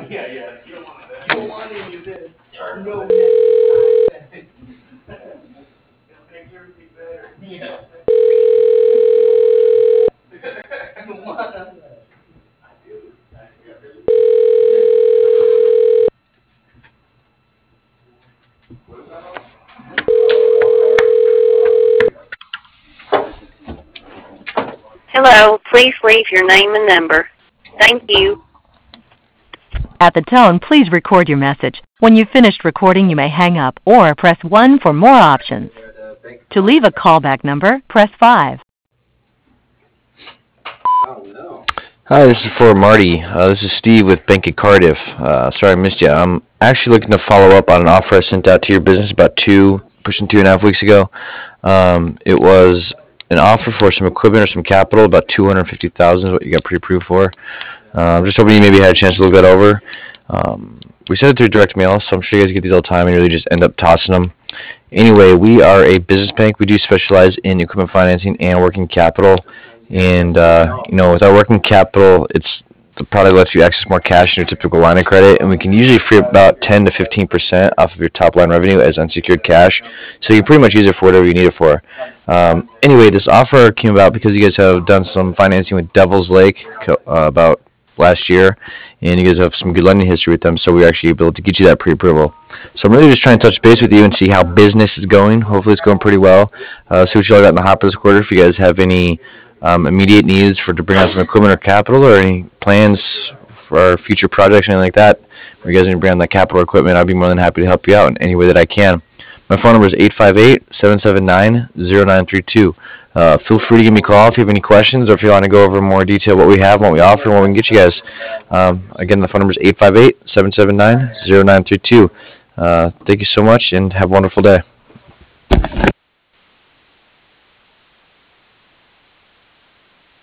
Yeah, yeah. You don't want that. You don't want any of this. No negative side effects. It makes everything better. Yeah. You don't want none of that. I do. I really Hello, please leave your name and number. Thank you. At the tone, please record your message. When you've finished recording, you may hang up or press 1 for more options. To leave a callback number, press 5. Hi, this is for Marty. This is Steve with Bank of Cardiff. Sorry I missed you. I'm actually looking to follow up on an offer I sent out to your business about pushing 2.5 weeks ago. It was an offer for some equipment or some capital, about 250,000 is what you got pre-approved for. I'm just hoping you maybe had a chance to look that over. We sent it through direct mail, so I'm sure you guys get these all the time and really just end up tossing them. Anyway, we are a business bank. We do specialize in equipment financing and working capital. And with our working capital, the product lets you access more cash in your typical line of credit, and we can usually free up about 10 to 15% off of your top line revenue as unsecured cash. So you can pretty much use it for whatever you need it for. Anyway, this offer came about because you guys have done some financing with Devil's Lake about last year, and you guys have some good lending history with them, so we were actually able to get you that pre-approval. So I'm really just trying to touch base with you and see how business is going. Hopefully it's going pretty well. See what you all got in the hopper this quarter. If you guys have any immediate needs to bring on some equipment or capital, or any plans for future projects or anything like that, where you guys need to bring on that capital or equipment, I'd be more than happy to help you out in any way that I can. My phone number is 858-779-0932. Feel free to give me a call if you have any questions, or if you want to go over more detail what we have, what we offer, and what we can get you guys. Again, the phone number is 858-779-0932. Thank you so much, and have a wonderful day.